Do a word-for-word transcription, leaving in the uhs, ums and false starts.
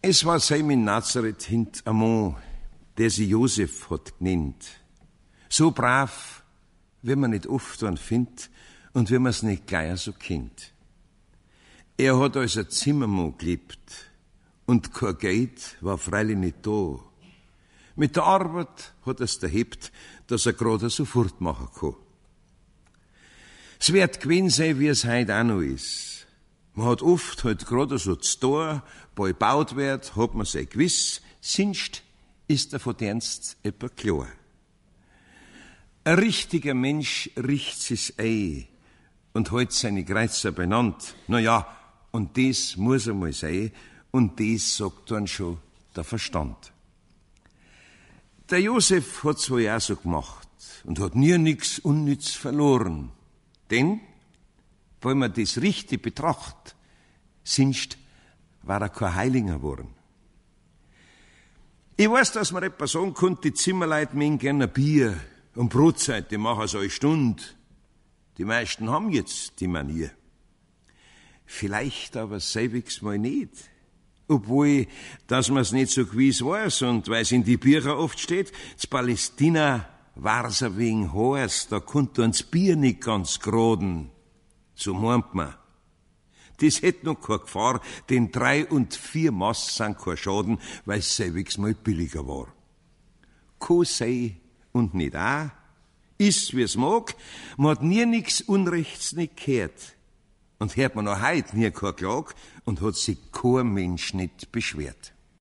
Es war sein in Nazareth hint ein Mann, der sie Josef hat genannt. So brav, wie man nicht oft einen findet und wie man's nicht gleich so kennt. Er hat als ein Zimmermann gelebt und kein Geld war freilich nicht da. Mit der Arbeit hat er's erhebt, dass er grad so fortmachen kann. Es wird gewesen sein, wie es heut auch noch ist. Man hat oft halt grad so zu tun, bei baut wird, hat man sei gewiss, sonst ist er von dernst etwa klar. Ein richtiger Mensch riecht sich ein und hält seine Kreuzer benannt. Na ja, und das muss einmal sein, und das sagt dann schon der Verstand. Der Josef hat's wohl auch so gemacht und hat nie nix unnütz verloren. Denn, wenn man das richtig betrachtet, sonst war er kein Heiliger geworden. Ich weiß, dass man etwa sagen konnte, die Zimmerleute mögen gerne Bier und Brotzeit, die machen so eine Stunde. Die meisten haben jetzt die Manier. Vielleicht aber selbigs mal nicht. Obwohl, dass man's nicht so gewiss weiß und weil's in die Bücher oft steht, z Palästina war's a wegen heiß, da konnte uns Bier nicht ganz graden. So meint man. Das hätt noch keine Gefahr, denn drei und vier Maß sind kein Schaden, weil's selbigs mal billiger war. Ko sei und nicht auch, ist wie's mag, man hat nie nix Unrechts nicht gehört. Und hört man noch heut nie keine Klage und hat sich kein Mensch nicht beschwert.